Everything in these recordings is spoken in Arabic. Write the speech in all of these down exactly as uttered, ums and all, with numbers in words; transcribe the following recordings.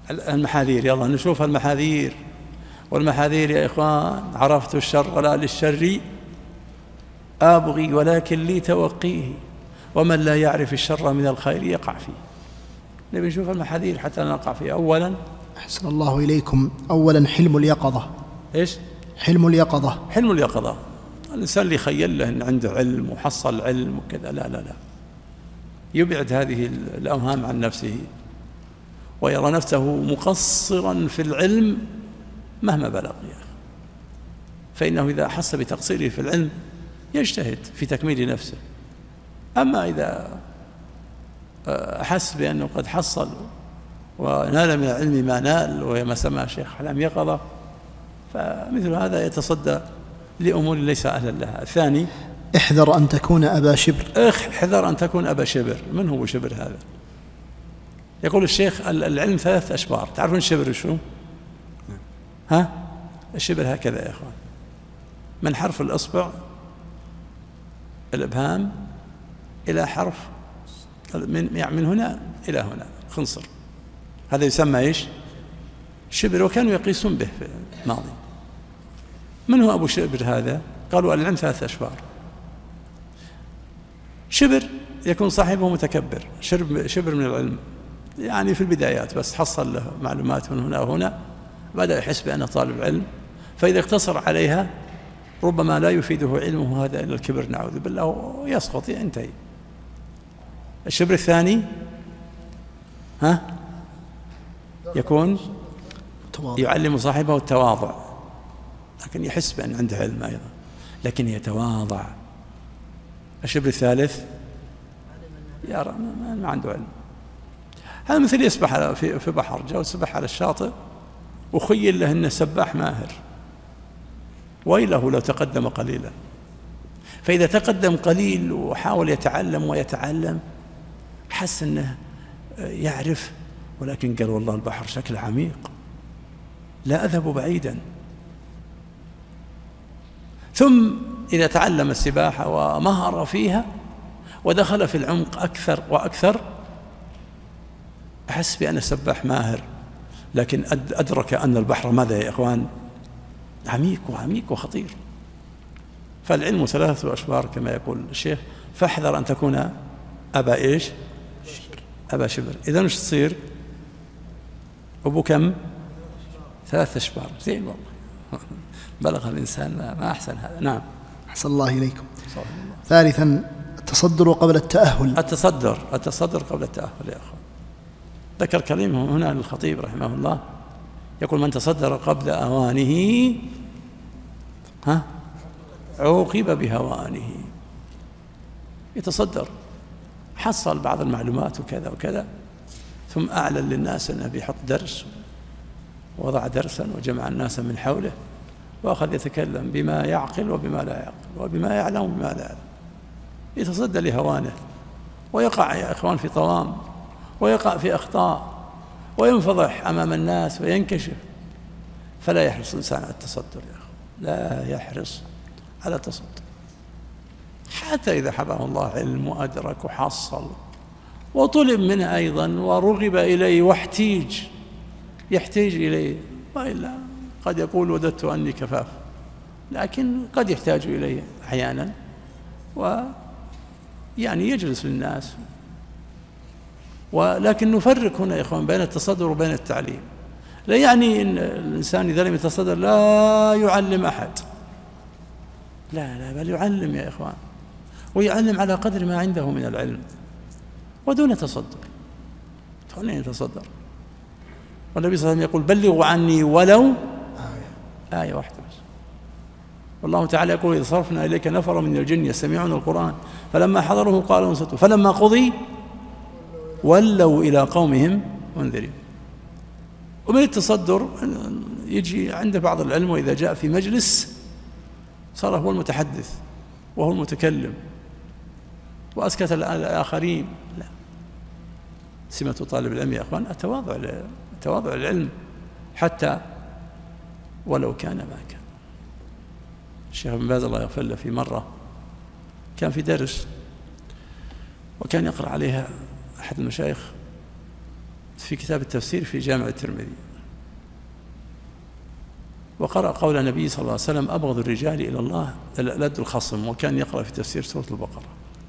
المحاذير، يلا نشوف المحاذير. والمحاذير يا إخوان: عرفت الشر ولا للشر أبغي ولكن لي توقيه، ومن لا يعرف الشر من الخير يقع فيه. نبي نشوف المحاذير حتى لا نقع فيه. أولا، أحسن الله إليكم، أولا حلم اليقظة. إيش؟ حلم اليقظة. حلم اليقظة الإنسان اللي يخيل له أن عنده علم وحصل علم وكذا، لا لا لا، يبعد هذه الأوهام عن نفسه ويرى نفسه مقصرا في العلم مهما بلغ يا أخي. فإنه إذا أحس بتقصيره في العلم يجتهد في تكميل نفسه. أما إذا أحس بأنه قد حصل ونال من العلم ما نال، وهي ما سمى الشيخ حلم يقظة، فمثل هذا يتصدى لأمور ليس أهلا لها. الثاني: احذر أن تكون أبا شبر. احذر أن تكون أبا شبر. من هو شبر هذا؟ يقول الشيخ: العلم ثلاث أشبار. تعرفون الشبر شو؟ ها؟ الشبر هكذا يا إخوان: من حرف الإصبع الإبهام إلى حرف من يعني من هنا إلى هنا خنصر، هذا يسمى إيش؟ شبر. وكانوا يقيسون به في الماضي. من هو أبو شبر هذا؟ قالوا: العلم ثلاث أشبار. شبر يكون صاحبه متكبر، شبر من العلم، يعني في البدايات بس حصل له معلومات من هنا وهنا، بدأ يحس بأنه طالب علم، فإذا اقتصر عليها ربما لا يفيده علمه هذا إلا الكبر، نعوذ بالله، ويسقط ينتهي. الشبر الثاني ها يكون يعلم صاحبه التواضع، لكن يحس بأن عنده علم أيضا لكن يتواضع. الشبر الثالث يرى ما عنده علم. هذا مثل يسبح في بحر، جاء وسبح على الشاطئ وخيل له أنه سباح ماهر، ويله لو تقدم قليلا. فإذا تقدم قليل وحاول يتعلم ويتعلم حس أنه يعرف، ولكن قال: والله البحر شكله عميق، لا أذهب بعيدا. ثم إذا تعلم السباحة ومهر فيها ودخل في العمق أكثر وأكثر أحس بأن السباح ماهر، لكن أدرك أن البحر ماذا يا إخوان؟ عميق وعميق وخطير. فالعلم ثلاثة أشبار كما يقول الشيخ: فاحذر أن تكون أبا إيش؟ أبا شبر. إذا مش تصير أبو كم؟ ثلاثة أشبار. زين والله، بلغ الإنسان ما أحسن هذا. نعم. أحسن الله إليكم. ثالثا: التصدر قبل التأهل. التصدر التصدر قبل التأهل يا أخوان. ذكر كلمة هنا للخطيب رحمه الله، يقول: من تصدر قبل أوانه ها عوقب بهوانه. يتصدر، حصل بعض المعلومات وكذا وكذا، ثم أعلن للناس أنه بيحط درس، ووضع درسا وجمع الناس من حوله، وأخذ يتكلم بما يعقل وبما لا يعقل، وبما يعلم وبما لا يعلم. يتصدى لهوانه، ويقع يا إخوان في طوام، ويقع في أخطاء، وينفضح أمام الناس وينكشف. فلا يحرص الإنسان على التصدر يا أخوان، لا يحرص على التصدر، حتى إذا حبه الله علم وأدرك وحصل وطلب منه أيضا ورغب إليه واحتيج يحتاج إليه، وإلا قد يقول: وددت أني كفاف، لكن قد يحتاج إليه أحيانا، ويعني يجلس للناس. ولكن نفرق هنا يا إخوان بين التصدر وبين التعليم. لا يعني أن الإنسان إذا لم يتصدر لا يعلم أحد، لا لا، بل يعلم يا إخوان، ويعلم على قدر ما عنده من العلم ودون تصدر. دون يتصدر. والنبي صلى الله عليه وسلم يقول: بلغوا عني ولو آية واحدة بس. والله تعالى يقول: إذ صرفنا إليك نفر من الجن يستمعون القرآن فلما حضروه قالوا انصتوا فلما قضي ولوا إلى قومهم منذرين. ومن التصدر يجي عند بعض العلم، وإذا جاء في مجلس صار هو المتحدث وهو المتكلم وأسكت الآخرين. لا، سمة طالب العلم يا أخوان التواضع، تواضع العلم حتى ولو كان ما كان. الشيخ ابن باز الله يغفر له في مرة كان في درس، وكان يقرأ عليها أحد المشايخ في كتاب التفسير في جامع الترمذي، وقرأ قول النبي صلى الله عليه وسلم: أبغض الرجال إلى الله الألد الخصم، وكان يقرأ في تفسير سورة البقرة.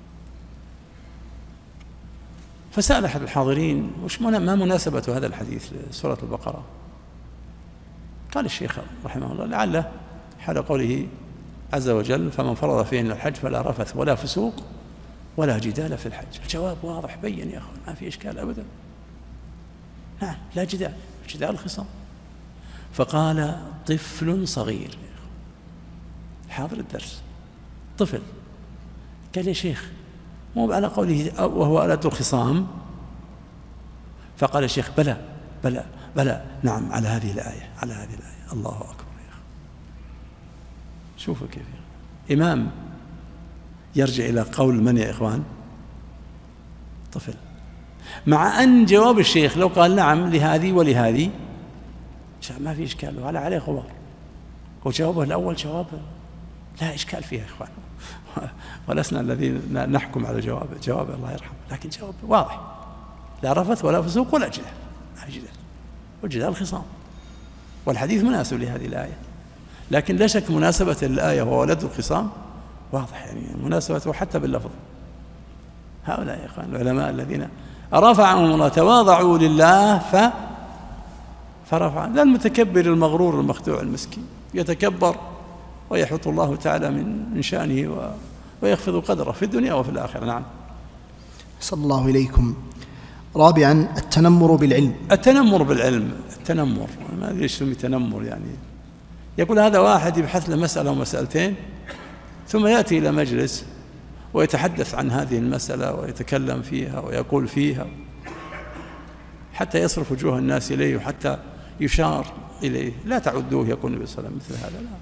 فسأل أحد الحاضرين: وش ما مناسبة هذا الحديث لسورة البقرة؟ قال الشيخ رحمه الله: لعله حال قوله عز وجل: فمن فرض فيهن الحج فلا رفث ولا فسوق ولا جدال في الحج. الجواب واضح بين يا أخوان، ما في إشكال أبدا. نعم، لا جدال، جدال خصام. فقال: طفل صغير حاضر الدرس، طفل، قال: يا شيخ مو على قوله وهو ألد الخصام؟ فقال الشيخ: بلى بلى بلى نعم، على هذه الآية، على هذه الآية. الله أكبر يا أخي، شوفوا كيف إمام يرجع إلى قول من يا إخوان؟ طفل. مع أن جواب الشيخ لو قال نعم لهذه ولهذه ما في إشكال ولا عليه غبار، وجوابه الأول جواب لا إشكال فيه يا إخوان، ولسنا الذين نحكم على جواب جواب الله يرحمه، لكن جواب واضح: لا رفث ولا فسوق ولا جدال. جدال والجدال خصام، والحديث مناسب لهذه الآية، لكن لا شك مناسبة الآية وهو ولد الخصام واضح، يعني مناسبته حتى باللفظ. هؤلاء يا إخوان العلماء الذين رفعهم الله، تواضعوا لله ف فرفع، لا المتكبر المغرور المخدوع المسكين يتكبر ويحط الله تعالى من من شأنه ويخفض قدره في الدنيا وفي الآخرة. نعم. صلى الله إليكم. رابعا: التنمر بالعلم. التنمر بالعلم، التنمر ما أدري ايش يسمي تنمر، يعني يقول هذا واحد يبحث له مسألة ومسألتين ثم يأتي إلى مجلس ويتحدث عن هذه المسألة ويتكلم فيها ويقول فيها حتى يصرف وجوه الناس إليه وحتى يشار إليه. لا تعدوه، يقول النبي صلى الله عليه وسلم، مثل هذا لا،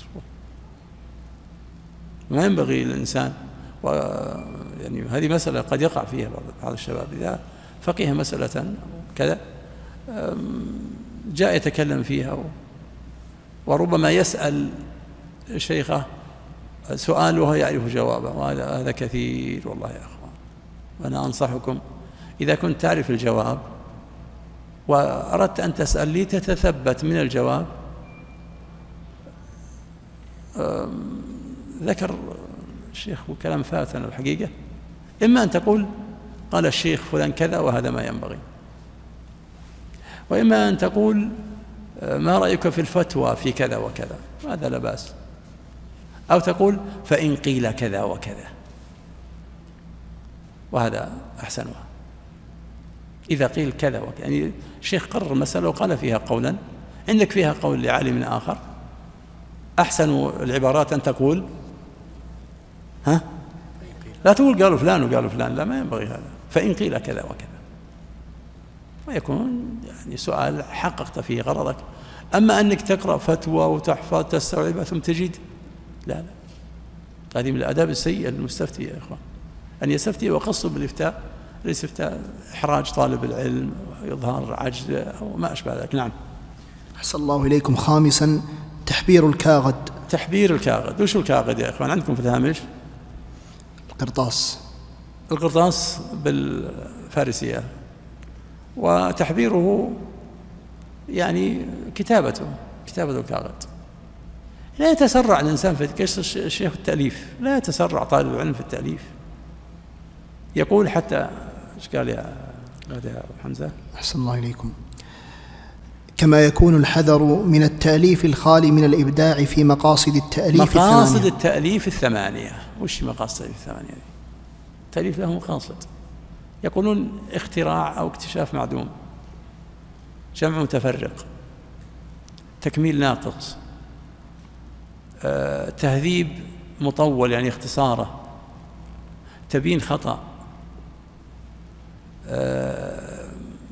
ما ينبغي للإنسان. يعني هذه مسألة قد يقع فيها بعض الشباب، إذا فقه مسألة كذا جاء يتكلم فيها وربما يسأل شيخه سؤال وهو يعرف جوابه، وهذا كثير والله يا أخوان. وأنا أنصحكم إذا كنت تعرف الجواب وأردت أن تسأل لي تتثبت من الجواب. ذكر الشيخ وكلام فاتنا الحقيقة، إما أن تقول قال الشيخ فلان كذا وهذا ما ينبغي، وإما أن تقول ما رأيك في الفتوى في كذا وكذا، هذا لا بأس، أو تقول فإن قيل كذا وكذا، وهذا أحسنها. إذا قيل كذا وكذا، يعني الشيخ قرر المسألة وقال فيها قولا، عندك فيها قول لعالم آخر، أحسن العبارات أن تقول ها لا تقول قالوا فلان وقالوا فلان، لا، ما ينبغي هذا. فإن قيل كذا وكذا، ويكون يعني سؤال حققت فيه غرضك. أما أنك تقرأ فتوى وتحفظ تستوعبها ثم تجد، لا لا، هذه من الآداب السيئة للمستفتي يا إخوان، أن يستفتي وقصد بالإفتاء ليس إفتاء إحراج طالب العلم وإظهار عجز أو ما أشبه ذلك. نعم. أحسن الله إليكم. خامسا: تحبير الكاغد. تحبير الكاغد. وش الكاغد يا إخوان عندكم في الهامش؟ القرطاس. القرطاس بالفارسية، وتحبيره يعني كتابته كتابة الكاغد. لا يتسرع الإنسان في الشيخ التأليف، لا يتسرع طالب العلم في التأليف. يقول حتى ايش قال يا يا حمزة؟ أحسن الله إليكم. كما يكون الحذر من التأليف الخالي من الإبداع في مقاصد التأليف الثمانية. مقاصد التأليف الثمانية. وش مقاصد التأليف الثمانية؟ التأليف له مقاصد، يقولون اختراع أو اكتشاف معدوم، جمع متفرق، تكميل ناقص، آه، تهذيب مطول يعني اختصاره، تبيين خطأ، آه،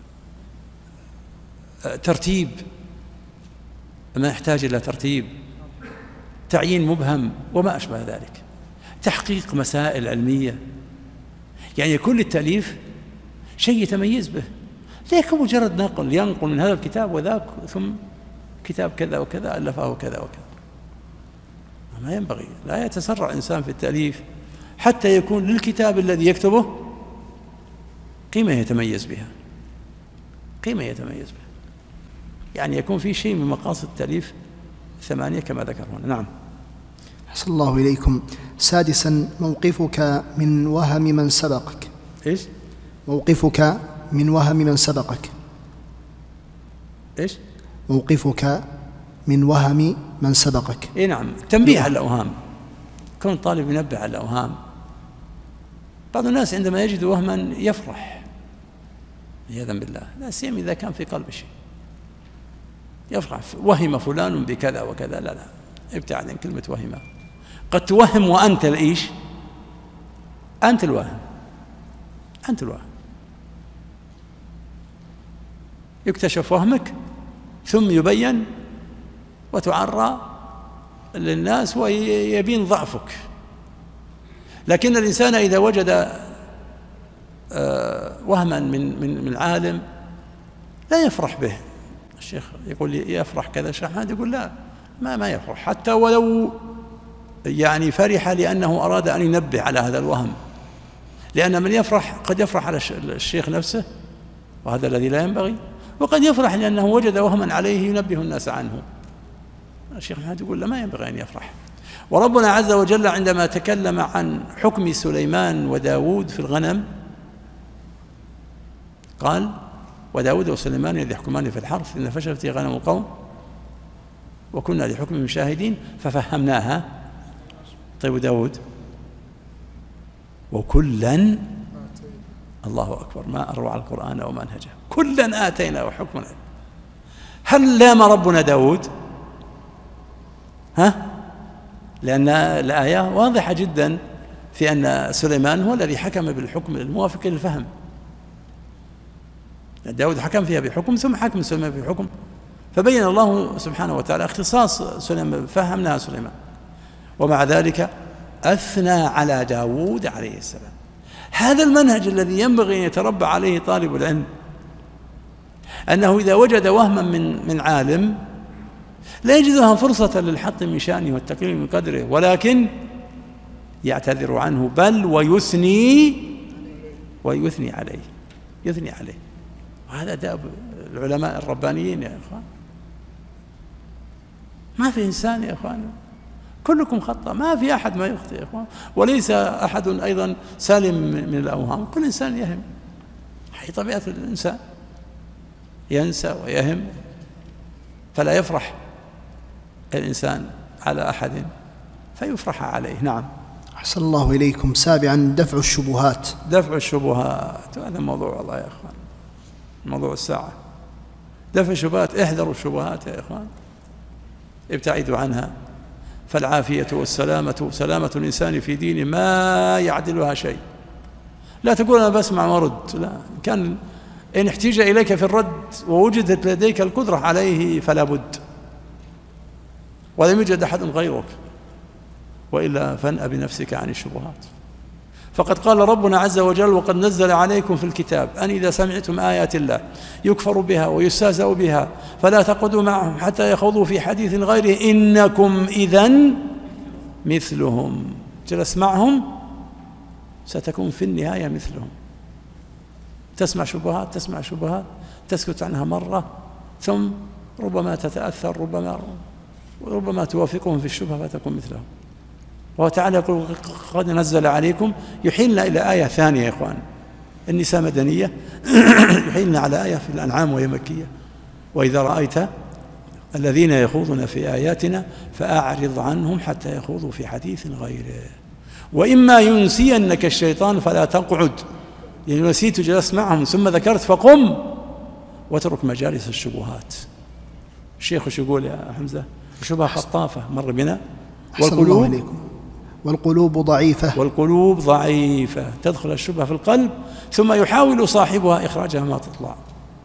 آه، ترتيب ما يحتاج إلى ترتيب، تعيين مبهم وما أشبه ذلك، تحقيق مسائل علمية. يعني كل التأليف شيء يتميز به، ليك مجرد نقل ينقل من هذا الكتاب وذاك ثم كتاب كذا وكذا ألفه كذا وكذا. ما ينبغي، لا يتسرع الإنسان في التأليف حتى يكون للكتاب الذي يكتبه قيمة يتميز بها. قيمة يتميز بها، يعني يكون في شيء من مقاصد التأليف ثمانية كما ذكر هنا. نعم. أحسن الله إليكم. سادسا، موقفك من وهم من سبقك. إيش؟ موقفك من وهم من سبقك. إيش؟ موقفك من وهم من سبقك. إيه نعم، تنبيه على الأوهام. كون طالب ينبه على الأوهام. بعض الناس عندما يجد وهما يفرح عياذا بالله، لا سيما إذا كان في قلب شيء، يفرح وهم فلان بكذا وكذا. لا لا، ابتعد عن كلمة وهم. قد توهم وأنت الإيش؟ أنت الواهم، أنت الواهم. يكتشف وهمك ثم يبين وتعرى للناس ويبين ضعفك. لكن الإنسان إذا وجد وهما من من من عالم لا يفرح به. الشيخ يقول لي يفرح كذا، الشيخ محمد يقول لا، ما ما يفرح، حتى ولو يعني فرح لأنه أراد أن ينبه على هذا الوهم، لأن من يفرح قد يفرح على الشيخ نفسه، وهذا الذي لا ينبغي، وقد يفرح لأنه وجد وهما عليه ينبه الناس عنه. الشيخ محمد يقول لا، ما ينبغي أن يفرح. وربنا عز وجل عندما تكلم عن حكم سليمان وداود في الغنم قال: وداود وسليمان إذ يحكمان في الحرث إن فشلت غنم القوم وكنا لحكمهم شاهدين ففهمناها. طيب داود وكلا، الله أكبر، ما أروع القرآن ومنهجه، كلا آتينا وحكما. هل لام ربنا داود؟ ها؟ لأن الآية واضحة جدا في أن سليمان هو الذي حكم بالحكم الموافق للفهم. داود حكم فيها بحكم ثم حكم سليمان بحكم، فبين الله سبحانه وتعالى اختصاص سليمان، فهمناها سليمان. ومع ذلك أثنى على داود عليه السلام. هذا المنهج الذي ينبغي أن يتربى عليه طالب العلم، أنه إذا وجد وهما من من عالم لا يجدها فرصة للحط من شأنه والتقليل من قدره، ولكن يعتذر عنه، بل ويثني ويثني عليه، يثني عليه. وهذا دأب العلماء الربانيين يا إخوان. ما في إنسان يا إخوان، كلكم خطأ، ما في أحد ما يخطئ يا إخوان، وليس أحد أيضا سالم من الأوهام، كل إنسان يهم، هي طبيعة الإنسان، ينسى ويهم، فلا يفرح الإنسان على أحد فيفرح عليه. نعم. أحسن الله إليكم. سابعا، دفع الشبهات. دفع الشبهات، هذا موضوع والله يا إخوان، موضوع الساعة. دفع الشبهات، احذروا الشبهات يا إخوان، ابتعدوا عنها، فالعافية والسلامة سلامة الإنسان في دينه ما يعدلها شيء. لا تقول أنا بسمع ورد، لا، كان إن احتيج إليك في الرد ووجدت لديك القدرة عليه فلا بد، ولم يوجد أحد غيرك، وإلا فانأ بنفسك عن الشبهات. فقد قال ربنا عز وجل: وقد نزل عليكم في الكتاب أن إذا سمعتم آيات الله يكفر بها ويستهزأ بها فلا تقعدوا معهم حتى يخوضوا في حديث غيره إنكم إذن مثلهم. جلس معهم ستكون في النهاية مثلهم. تسمع شبهات تسمع شبهات تسكت عنها مرة، ثم ربما تتأثر، ربما ربما توافقهم في الشبهة فتكون مثلهم. وهو تعالى يقول: قد نزل عليكم، يحيلنا إلى آية ثانية يا إخوان، النساء مدنية يحيلنا على آية في الأنعام وهي مكية: وإذا رأيت الذين يخوضون في آياتنا فأعرض عنهم حتى يخوضوا في حديث غيره، وإما ينسينك الشيطان فلا تقعد، يعني نسيت جلست معهم ثم ذكرت فقم واترك مجالس الشبهات. الشيخ وش يقول يا حمزة؟ شبهة خطافة مر بنا. والقلوب والقلوب ضعيفة والقلوب ضعيفة تدخل الشبهة في القلب ثم يحاول صاحبها إخراجها ما تطلع.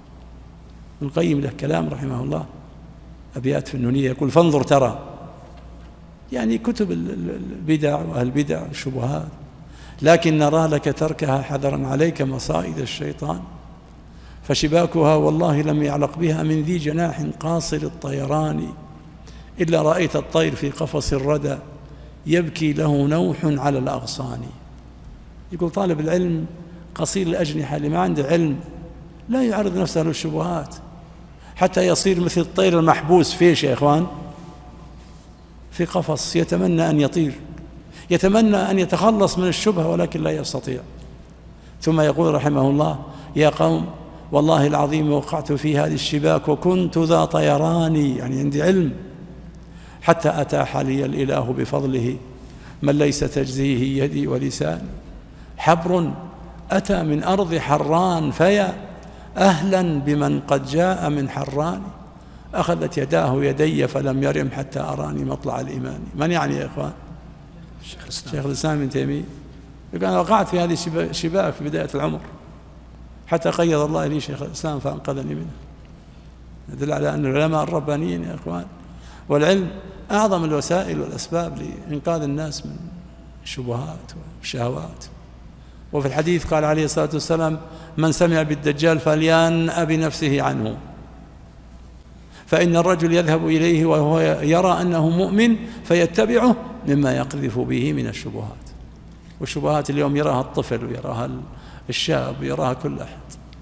ابن القيم له كلام رحمه الله، أبيات في النونية، يقول: فانظر ترى، يعني كتب البدع وأهل البدع والشبهات، لكن نرى لك تركها حذرا عليك مصائد الشيطان، فشباكها والله لم يعلق بها من ذي جناح قاصر الطيران، إلا رأيت الطير في قفص الردى يبكي له نوح على الأغصان. يقول طالب العلم قصير الأجنحة اللي ما عنده علم لا يعرض نفسه للشبهات حتى يصير مثل الطير المحبوس فيش يا إخوان، في قفص يتمنى أن يطير، يتمنى أن يتخلص من الشبهة ولكن لا يستطيع. ثم يقول رحمه الله: يا قوم والله العظيم وقعت في هذه الشباك وكنت ذا طيران، يعني عندي علم، حتى أتاح لي الإله بفضله من ليس تجزيه يدي ولساني. حبر أتى من أرض حران فيا أهلا بمن قد جاء من حران. أخذت يداه يدي فلم يرم حتى أراني مطلع الإيمان. من يعني يا إخوان؟ شيخ الإسلام ابن تيمية يقول: أنا وقعت في هذه الشباك في بداية العمر حتى قيض الله لي شيخ الإسلام فأنقذني منه. يدل على أن العلماء الربانيين يا إخوان والعلم أعظم الوسائل والأسباب لإنقاذ الناس من الشبهات والشهوات. وفي الحديث قال عليه الصلاة والسلام: من سمع بالدجال فلينأ بنفسه عنه، فإن الرجل يذهب إليه وهو يرى أنه مؤمن فيتبعه مما يقذف به من الشبهات. والشبهات اليوم يراها الطفل ويراها الشاب ويراها كل أحد.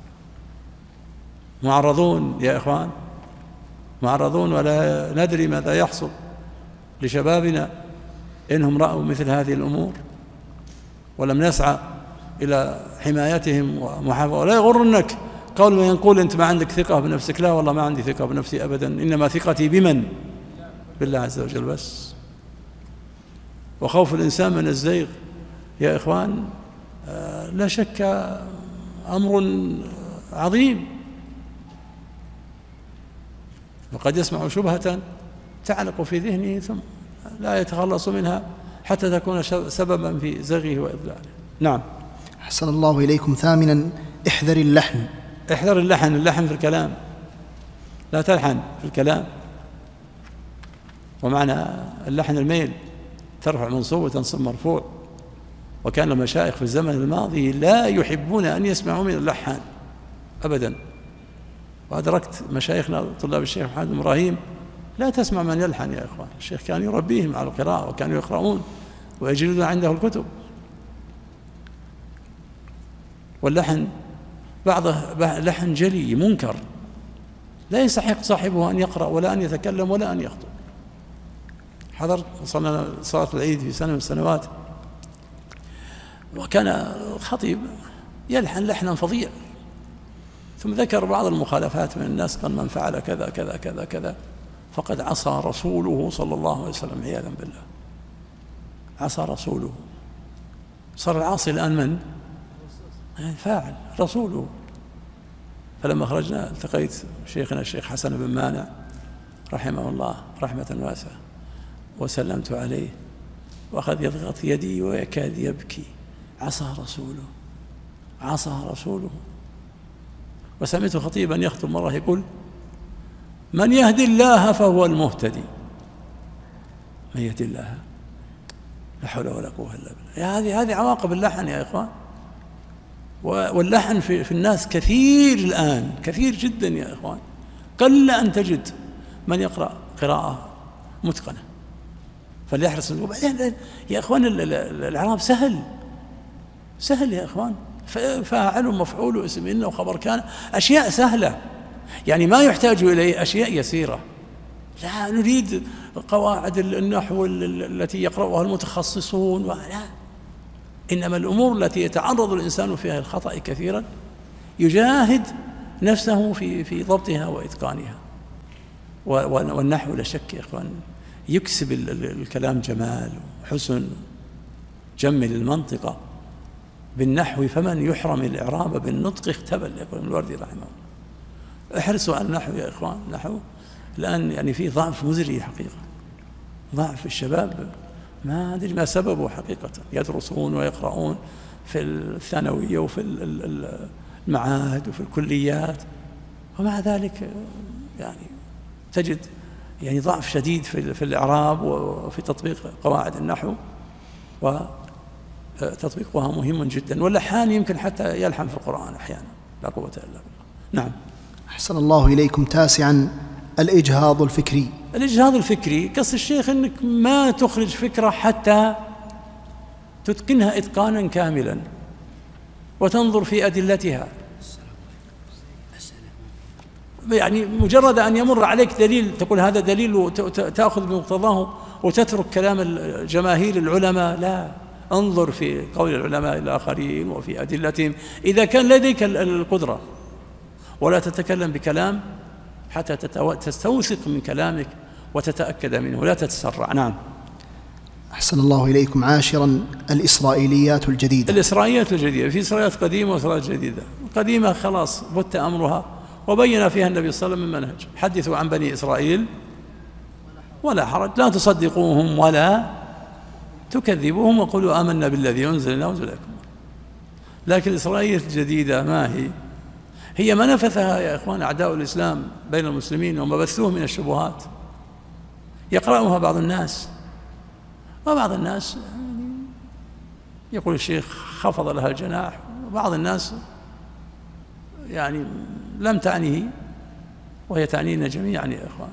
معرضون يا إخوان، معرضون، ولا ندري ماذا يحصل لشبابنا إنهم رأوا مثل هذه الأمور ولم نسعى إلى حمايتهم ومحافظة. ولا يغرنك قول من يقول أنت ما عندك ثقة بنفسك. لا والله ما عندي ثقة بنفسي أبدا، إنما ثقتي بمن؟ بالله عز وجل بس. وخوف الإنسان من الزيغ يا إخوان لا شك أمر عظيم، وقد يسمع شبهة تعلق في ذهنه ثم لا يتخلص منها حتى تكون سببا في زغه وإضلاله. نعم. أحسن الله إليكم. ثامنا: احذر اللحن. احذر اللحن. اللحن في الكلام، لا تلحن في الكلام. ومعنى اللحن الميل، ترفع منصوب وتنصب مرفوع. وكان المشايخ في الزمن الماضي لا يحبون أن يسمعوا من اللحان أبدا. وأدركت مشايخنا طلاب الشيخ محمد بن إبراهيم لا تسمع من يلحن يا إخوان. الشيخ كان يربيهم على القراءة وكانوا يقرؤون ويجلدون عنده الكتب. واللحن بعضه لحن جلي منكر لا يستحق صاحبه أن يقرأ ولا أن يتكلم ولا أن يخطب. حضرت صلنا صلاة العيد في سنة من السنوات، وكان الخطيب يلحن لحنا فظيع، ثم ذكر بعض المخالفات من الناس، قال: من فعل كذا كذا كذا كذا فقد عصى رسوله صلى الله عليه وسلم، عياذا بالله. عصى رسوله. صار العاصي الآن من؟ فاعل رسوله. فلما خرجنا التقيت شيخنا الشيخ حسن بن مانع رحمه الله رحمة واسعة وسلمت عليه، وأخذ يضغط يدي ويكاد يبكي: عصى رسوله، عصى رسوله. وسمعت خطيبا يخطب مرة يقول: من يهدي الله فهو المهتدي. من يهدي الله، لا حول ولا قوة إلا بالله. هذه هذه عواقب اللحن يا إخوان. واللحن في, في الناس كثير الآن، كثير جدا يا إخوان. قل أن تجد من يقرأ قراءة متقنة، فليحرص. وبعدين يا إخوان الإعراب سهل، سهل يا إخوان. فاعل ومفعول واسم إن وخبر كان، أشياء سهلة يعني ما يحتاج إليه أشياء يسيرة. لا نريد قواعد النحو التي يقرأها المتخصصون، ولا، إنما الأمور التي يتعرض الإنسان فيها الخطأ كثيرا يجاهد نفسه في في ضبطها وإتقانها. والنحو لا شك يا إخوان يكسب الكلام جمال وحسن. جمل المنطقة بالنحو فمن يحرم الإعراب بالنطق اختبل، يقول الوردي رحمه الله. احرصوا على النحو يا إخوان. النحو الآن يعني فيه ضعف مزري حقيقة، ضعف. الشباب ما أدري ما سببه حقيقة، يدرسون ويقرؤون في الثانوية وفي المعاهد وفي الكليات، ومع ذلك يعني تجد يعني ضعف شديد في في الإعراب وفي تطبيق قواعد النحو، وتطبيقها مهم جدا. واللحان يمكن حتى يلحن في القرآن أحيانا، لا قوة إلا بالله. نعم. أحسن الله إليكم. تاسعا: الإجهاض الفكري. الإجهاض الفكري قص الشيخ أنك ما تخرج فكرة حتى تتقنها إتقانا كاملا وتنظر في أدلتها. يعني مجرد أن يمر عليك دليل تقول هذا دليل وتأخذ بمقتضاه وتترك كلام الجماهير العلماء. لا، انظر في قول العلماء الآخرين وفي أدلتهم إذا كان لديك القدرة، ولا تتكلم بكلام حتى تستوثق من كلامك وتتأكد منه، لا تتسرع. نعم. أحسن الله إليكم. عاشرا، الإسرائيليات الجديدة. الإسرائيليات الجديدة، في إسرائيليات قديمة وإسرائيليات جديدة. قديمة خلاص بت أمرها، وبين فيها النبي صلى الله عليه وسلم من منهج: حدثوا عن بني إسرائيل ولا حرج، لا تصدقوهم ولا تكذبوهم وقولوا آمنا بالذي أنزل وأنزل إليكم. لكن الإسرائيليات الجديدة ما هي؟ هي ما نفثها يا إخوان أعداء الإسلام بين المسلمين وما بثوه من الشبهات. يقرأها بعض الناس، وبعض الناس يقول الشيخ خفض لها الجناح، وبعض الناس يعني لم تعنيه وهي تعنينا جميعا يا إخوان،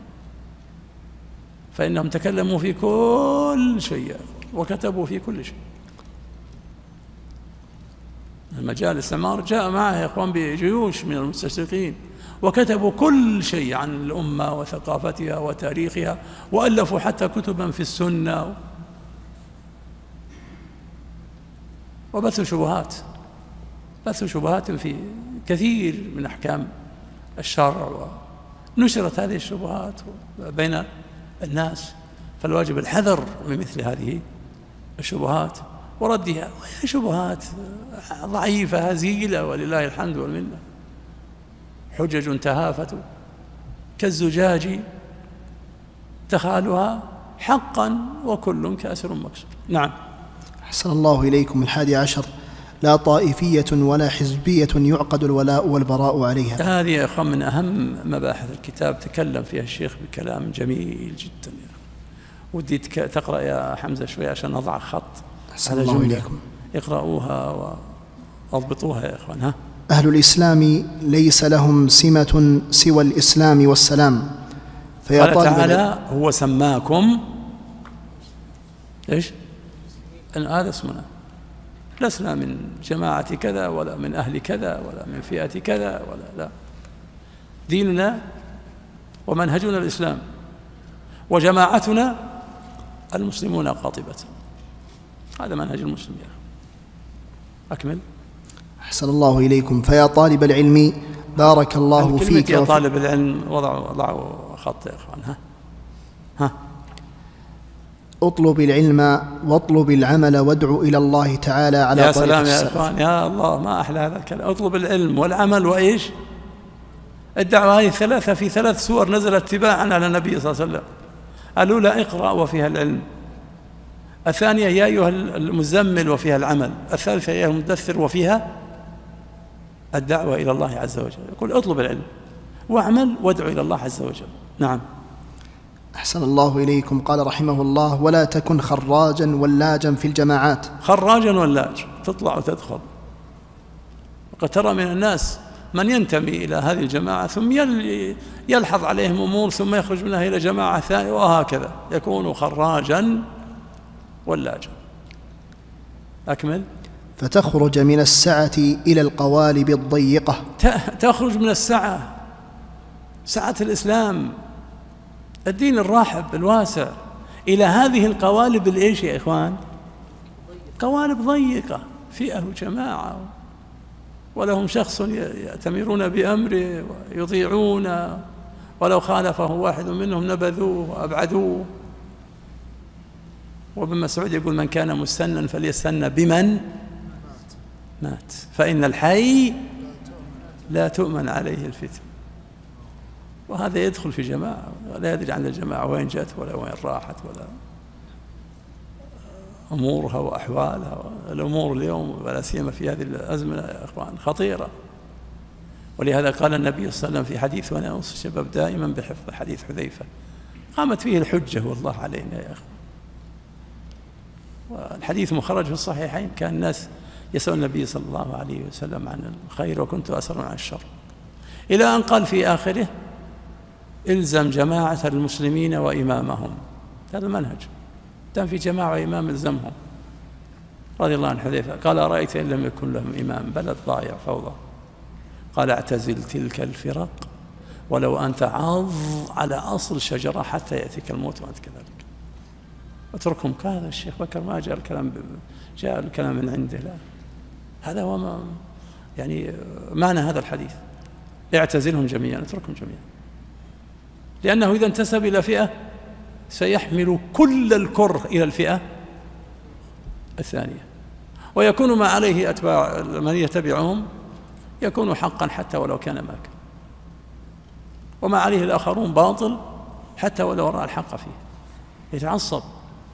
فإنهم تكلموا في كل شيء يا إخوان وكتبوا في كل شيء. المجال الاستعمار جاء معه يا إخوان بجيوش من المستشرقين، وكتبوا كل شيء عن الأمة وثقافتها وتاريخها، وألفوا حتى كتبا في السنة، وبثوا شبهات بثوا شبهات في كثير من أحكام الشرع، ونشرت هذه الشبهات بين الناس. فالواجب الحذر من مثل هذه الشبهات وردها، وهي شبهات ضعيفة هزيلة ولله الحمد والمنة، حجج تهافت كالزجاج تخالها حقا وكل كاسر مكسور. نعم. أحسن الله إليكم. الحادي عشر، لا طائفية ولا حزبية يعقد الولاء والبراء عليها. هذه يا أخوان من أهم مباحث الكتاب، تكلم فيها الشيخ بكلام جميل جدا. ودي تقرأ يا حمزة شوي عشان نضع خط على جملة، اقرأوها واضبطوها يا إخوان. ها. أهل الإسلام ليس لهم سمة سوى الإسلام والسلام، فيا قال تعالى: هو سماكم إيش؟ أن هذا اسمنا، لسنا من جماعة كذا ولا من أهل كذا ولا من فئة كذا ولا لا، ديننا ومنهجنا الإسلام، وجماعتنا المسلمون قاطبة. هذا منهج المسلم. أكمل. أحسن الله إليكم. فيا طالب العلم بارك الله فيك. يا طالب العلم وضعوا وضعوا خط يا إخوان. ها ها اطلب العلم واطلب العمل وادع إلى الله تعالى على يا طريق سلام السلف. يا إخوان، يا الله ما أحلى هذا الكلام. اطلب العلم والعمل وإيش؟ الدعوة. هذه ثلاثة في ثلاث سور نزلت اتباعا على النبي صلى الله عليه وسلم. الأولى اقرأ وفيها العلم، الثانية يا أيها المزمل وفيها العمل، الثالثة يا أيها المدثر وفيها الدعوة إلى الله عز وجل. يقول اطلب العلم واعمل وادعو إلى الله عز وجل. نعم. أحسن الله إليكم. قال رحمه الله: ولا تكن خراجا ولاجا في الجماعات. خراجا ولاج، تطلع وتدخل. وقد ترى من الناس من ينتمي إلى هذه الجماعة ثم يلحظ عليهم أمور ثم يخرج منها إلى جماعة ثانية، وهكذا يكون خراجا ولاجا. أكمل. فتخرج من السعة إلى القوالب الضيقة. تخرج من السعة، سعة الإسلام، الدين الرحب الواسع، إلى هذه القوالب الإيش يا إخوان؟ قوالب ضيقة، فئة وجماعة، ولهم شخص يأتمرون بأمره ويطيعون، ولو خالفه واحد منهم نبذوه وأبعدوه. وابن مسعود يقول: من كان مستنا فليستنى بمن مات، فإن الحي لا تؤمن عليه الفتن. وهذا يدخل في جماعة ولا يدري عن الجماعة وين جت ولا وين راحت ولا أمورها وأحوالها. الأمور اليوم ولا سيما في هذه الأزمنة يا إخوان خطيرة. ولهذا قال النبي صلى الله عليه وسلم في حديث: وأنا أوصي الشباب دائما بحفظ حديث حذيفة، قامت فيه الحجة والله علينا يا أخوان. والحديث مخرج في الصحيحين، كان الناس يسأل النبي صلى الله عليه وسلم عن الخير وكنت أسأل عن الشر، إلى أن قال في آخره: إلزم جماعة المسلمين وإمامهم. هذا المنهج، دام في جماعة وإمام إلزمهم. رضي الله عن حذيفة قال: أرأيت إن لم يكن لهم إمام، بلد ضايع فوضى، قال: اعتزل تلك الفرق ولو أن تعض على أصل شجرة حتى يأتيك الموت وأنت كذلك. اتركهم كهذا الشيخ بكر ما جاء الكلام جاء الكلام من عنده، لا، هذا هو ما يعني معنى هذا الحديث. اعتزلهم جميعا، اتركهم جميعا، لأنه إذا انتسب إلى فئة سيحمل كل الكره إلى الفئة الثانية، ويكون ما عليه أتباع من يتبعهم يكون حقا حتى ولو كان ما كان، وما عليه الآخرون باطل حتى ولو رأى الحق فيه، يتعصب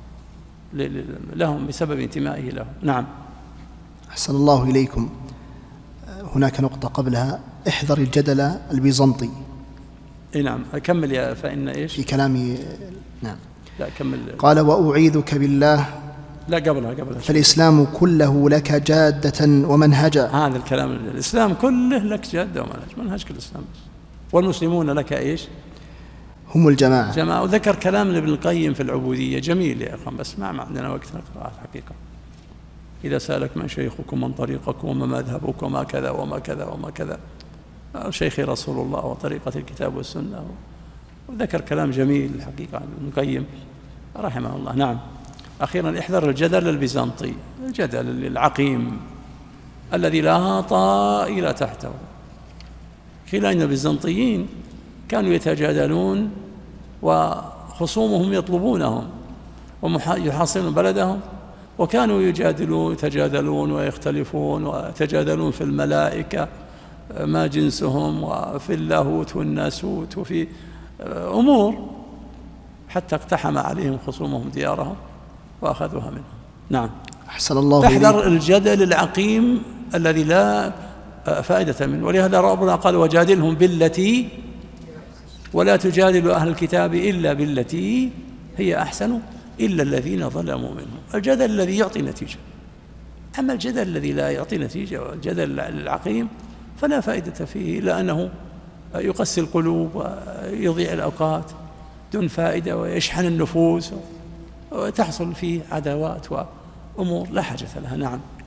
لهم بسبب انتمائه لهم. نعم. أحسن الله إليكم. هناك نقطة قبلها: احذر الجدل البيزنطي. اي نعم، أكمل يا فإن إيش في كلامي. نعم. لا كمل. قال: وأعيذك بالله. لا قبلها قبلها فالإسلام كله لك جادة ومنهجا. هذا الكلام، الإسلام كله لك جادة ومنهج، منهجك الإسلام بس. والمسلمون لك إيش؟ هم الجماعة. جماعة. وذكر كلام ابن القيم في العبودية جميل يا أخوان، بس ما عندنا وقت نقرأ الحقيقة. إذا سألك من شيخكم من طريقكم وما مذهبكم وما كذا وما كذا وما كذا، شيخي رسول الله وطريقة الكتاب والسنة. وذكر كلام جميل الحقيقة عن ابن القيم رحمه الله. نعم. أخيرا، احذر الجدل البيزنطي، الجدل العقيم الذي لا طائل تحته. قيل أن البيزنطيين كانوا يتجادلون وخصومهم يطلبونهم ويحاصرون بلدهم، وكانوا يجادلون يتجادلون ويختلفون ويتجادلون في الملائكة ما جنسهم، وفي اللاهوت والناسوت، وفي أمور، حتى اقتحم عليهم خصومهم ديارهم وأخذوها منهم. نعم. أحسن الله تحذر الجدل العقيم الذي لا فائدة منه. ولهذا ربنا قال: وجادلهم بالتي، ولا تجادلوا أهل الكتاب إلا بالتي هي أحسن إلا الذين ظلموا منهم. الجدل الذي يعطي نتيجة، أما الجدل الذي لا يعطي نتيجة والجدل العقيم فلا فائدة فيه، إلا أنه يقسي القلوب ويضيع الأوقات دون فائدة ويشحن النفوس وتحصل فيه عداوات وأمور لا حاجة لها. نعم.